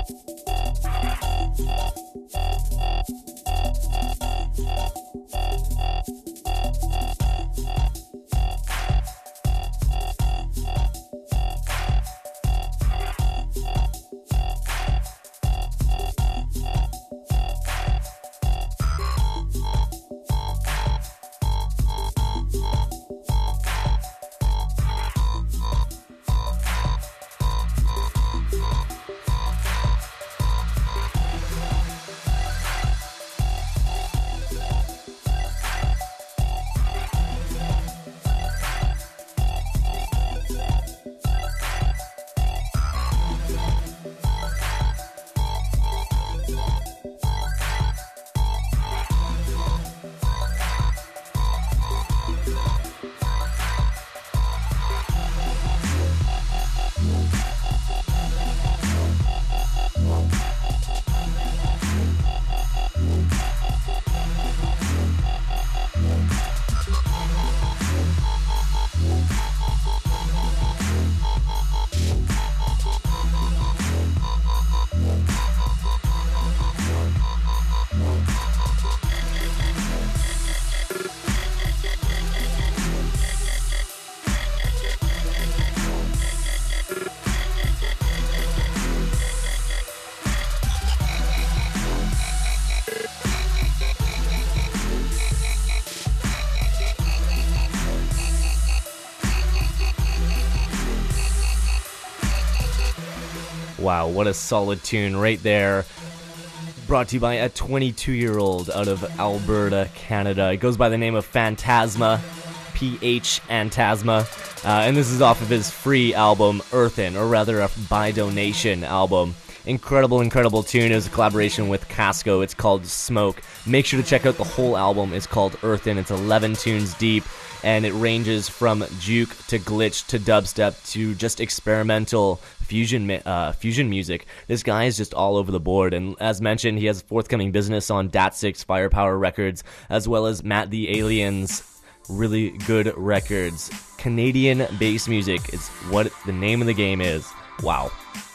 [SPEAKER 2] Wow, what a solid tune right there. Brought to you by a twenty-two-year-old out of Alberta, Canada. It goes by the name of Phantasma, P H Phantasma, uh, and this is off of his free album, Earthen, or rather a by donation album. Incredible, incredible tune. It was a collaboration with Casco. It's called Smoke. Make sure to check out the whole album. It's called Earthen. It's eleven tunes deep, and it ranges from juke to glitch to dubstep to just experimental fusion uh, fusion music. This guy is just all over the board, and as mentioned, he has forthcoming business on Dat six Firepower Records, as well as Matt the Alien's really good records. Canadian bass music is what the name of the game is. Wow.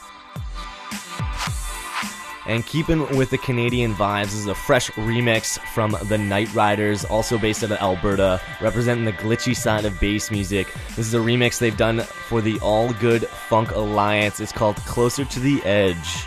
[SPEAKER 2] And keeping with the Canadian vibes, this is a fresh remix from the Night Riders, also based out of Alberta, representing the glitchy side of bass music. This is a remix they've done for the All Good Funk Alliance. It's called Closer to the Edge.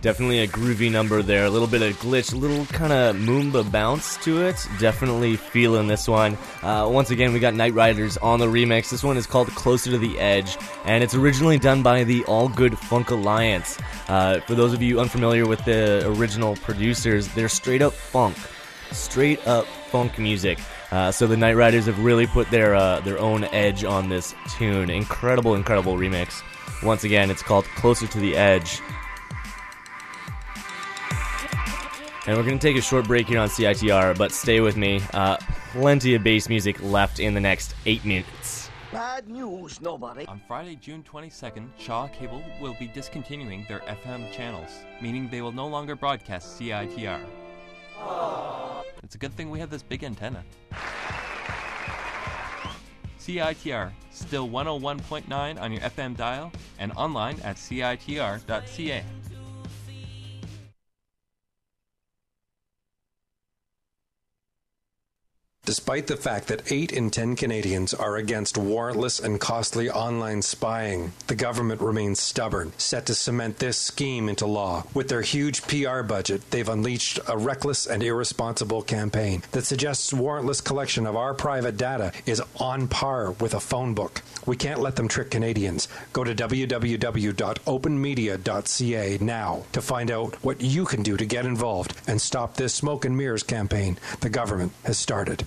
[SPEAKER 2] Definitely a groovy number there. A little bit of glitch, a little kind of Moomba bounce to it. Definitely feeling this one. Uh, once again, we got Night Riders on the remix. This one is called Closer to the Edge, and it's originally done by the All Good Funk Alliance. Uh, for those of you unfamiliar with the original producers, they're straight up funk. Straight up funk music. Uh, so the Night Riders have really put their uh, their own edge on this tune. Incredible, incredible remix. Once again, it's called Closer to the Edge. And we're going to take a short break here on C I T R, but stay with me. Uh, plenty of bass music left in the next eight minutes.
[SPEAKER 11] Bad news, nobody.
[SPEAKER 12] On Friday, June twenty-second, Shaw Cable will be discontinuing their F M channels, meaning they will no longer broadcast C I T R. Aww. It's a good thing we have this big antenna. C I T R, still one oh one point nine on your F M dial, and online at C I T R dot C A.
[SPEAKER 13] Despite the fact that eight in ten Canadians are against warrantless and costly online spying, the government remains stubborn, set to cement this scheme into law. With their huge P R budget, they've unleashed a reckless and irresponsible campaign that suggests warrantless collection of our private data is on par with a phone book. We can't let them trick Canadians. Go to w w w dot open media dot c a now to find out what you can do to get involved and stop this smoke and mirrors campaign the government has started.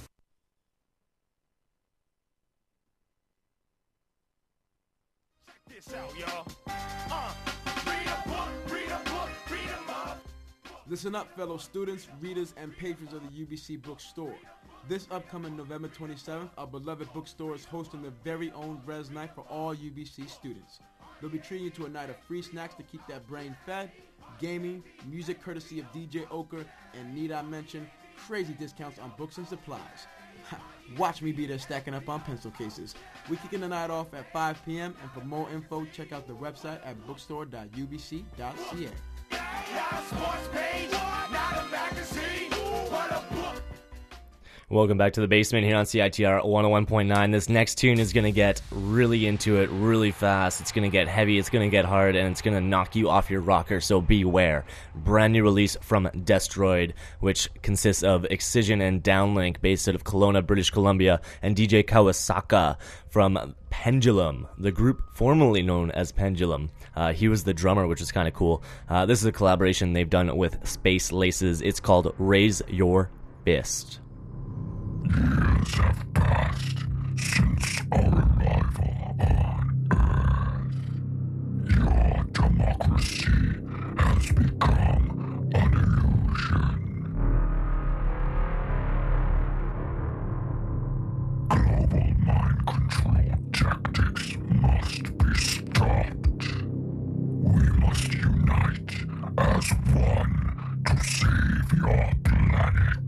[SPEAKER 14] Listen up, fellow students, readers, and patrons of the U B C Bookstore. This upcoming November twenty-seventh, our beloved bookstore is hosting their very own Res Night for all U B C students. They'll be treating you to a night of free snacks to keep that brain fed, gaming, music courtesy of D J Oker, and need I mention, crazy discounts on books and supplies. Watch me be there stacking up on pencil cases. We're kicking the night off at five p.m. and for more info, check out the website at bookstore dot u b c dot c a.
[SPEAKER 2] Welcome back to the basement here on C I T R one oh one point nine. This next tune is going to get really into it really fast. It's going to get heavy, it's going to get hard, and it's going to knock you off your rocker, so beware. Brand new release from Destroyed, which consists of Excision and Downlink, based out of Kelowna, British Columbia, and D J Kawasaka from Pendulum, the group formerly known as Pendulum. Uh, he was the drummer, which is kind of cool. Uh, this is a collaboration they've done with Space Laces. It's called Raise Your Fist.
[SPEAKER 1] Years have passed since our arrival on Earth. Your democracy has become an illusion. Global mind control tactics must be stopped. We must unite as one to save your planet.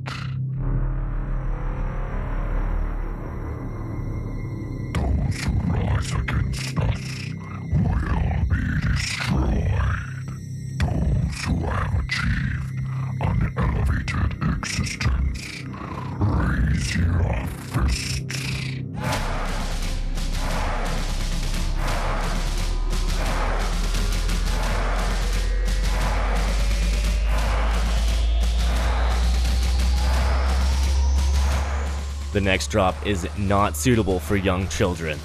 [SPEAKER 1] Those who rise against us will be destroyed. Those who have achieved an elevated existence, raise your fists.
[SPEAKER 2] The next drop is not suitable for young children.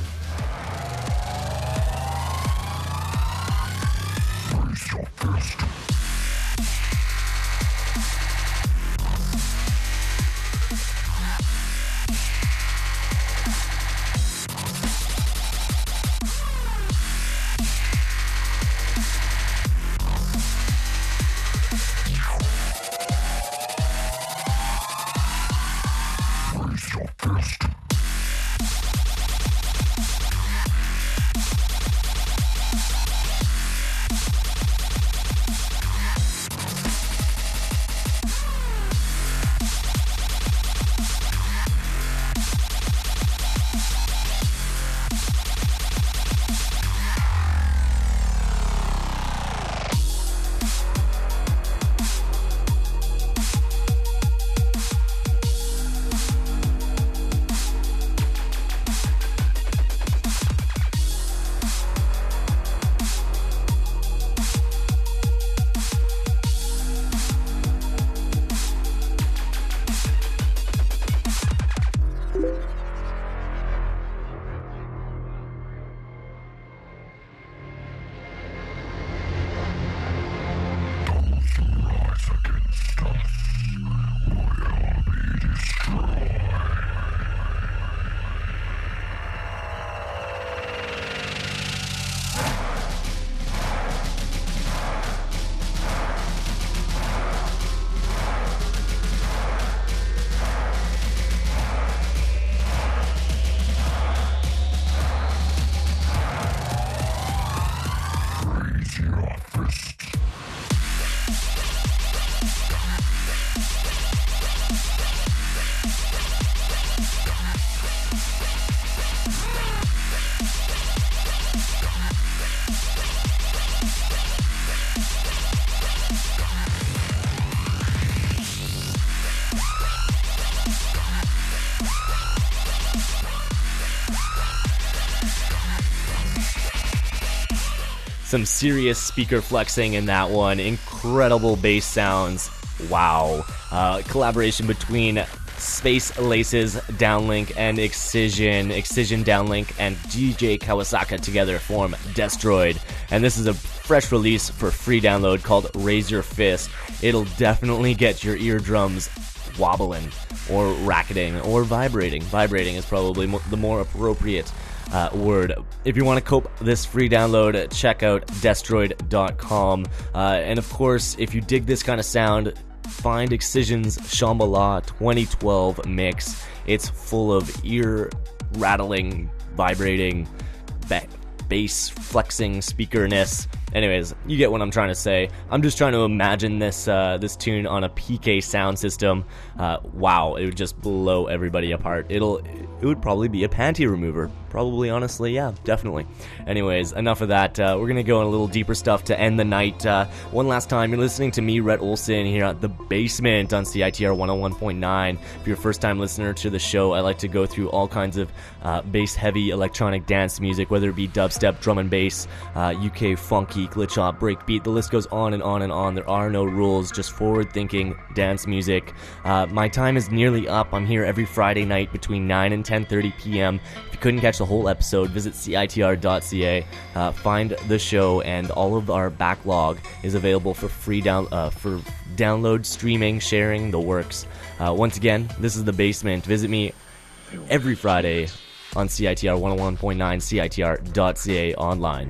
[SPEAKER 2] Some serious speaker flexing in that one. Incredible bass sounds. Wow. Uh, collaboration between Space Laces Downlink and Excision. Excision Downlink and D J Kawasaka together form Destroyed. And this is a fresh release for free download called Raise Your Fist. It'll definitely get your eardrums wobbling or racketing or vibrating. Vibrating is probably mo- the more appropriate uh, word. If you want to cope this free download, check out destroyed dot com. Uh, and of course, if you dig this kind of sound, find Excision's Shambhala twenty twelve mix. It's full of ear rattling, vibrating, ba- bass flexing speakerness. Anyways, you get what I'm trying to say. I'm just trying to imagine this uh, this tune on a P K sound system. Uh, wow, it would just blow everybody apart. It'll it would probably be a panty remover. Probably, honestly, yeah, definitely. Anyways, enough of that. Uh, we're gonna go in a little deeper stuff to end the night. Uh, one last time, you're listening to me, Rhett Olson, here at The Basement on C I T R one oh one point nine. If you're a first-time listener to the show, I like to go through all kinds of uh, bass-heavy electronic dance music, whether it be dubstep, drum and bass, uh, U K funky, glitch hop, breakbeat. The list goes on and on and on. There are no rules, just forward-thinking dance music. Uh, my time is nearly up. I'm here every Friday night between nine and ten thirty p.m. If you couldn't catch the whole episode, visit C I T R dot C A. Uh, find the show, and all of our backlog is available for free down uh, for download, streaming, sharing, the works. Uh, once again, this is The Basement. Visit me every Friday on C I T R one oh one point nine, C I T R dot C A online.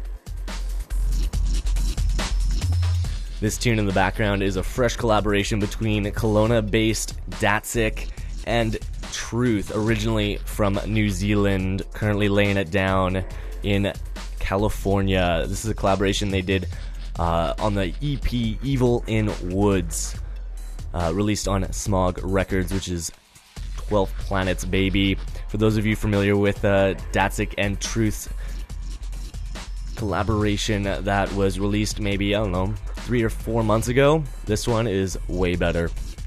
[SPEAKER 2] This tune in the background is a fresh collaboration between Kelowna-based Datsik and Truth, originally from New Zealand, currently laying it down in California. This is a collaboration they did uh, on the E P Evil in Woods, uh, released on Smog Records, which is twelve Planets Baby. For those of you familiar with uh, Datsik and Truth's collaboration that was released maybe, I don't know, three or four months ago, this one is way better.